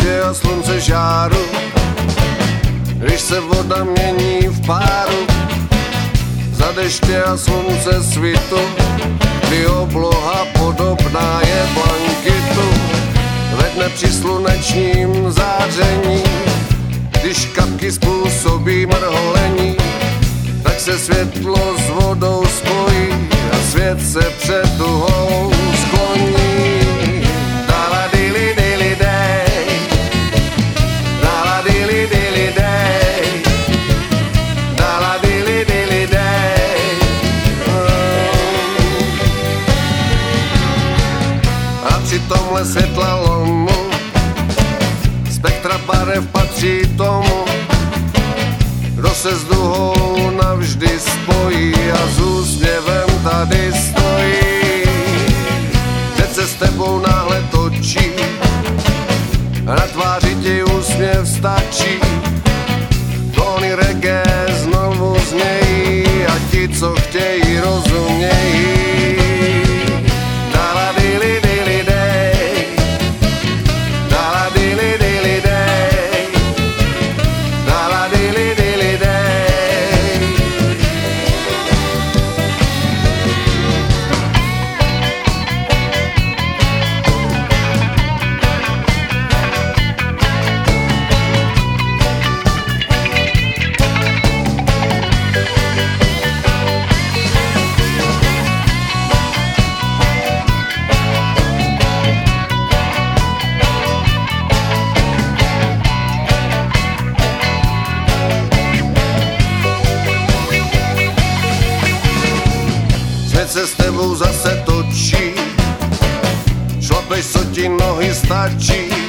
deště a slunce žáru, když se voda mění v páru. Za deště a slunce svitu, kdy obloha podobná je blankitu. Ve dne při slunečním záření, když kapky způsobí mrholení, tak se světlo s vodou spojí a svět se před tuhou skloní. Dala dili dili dej, dala dili dili dej, dala dili dili dej. A při tomhle světla lomu spektra barev patří tomu, kdo se s duhou navždy spojí a s úsměvem tady stojí. Teď se s tebou náhle točí a na tváři ti úsměv stačí. Tóny reggae znovu znějí a ti, co chtějí, rozumějí. Dala dili dili dej, dala dili dili dej, dala dili dili dej. Svět se s tebou zase točí, šlapeš, co ti nohy stačí.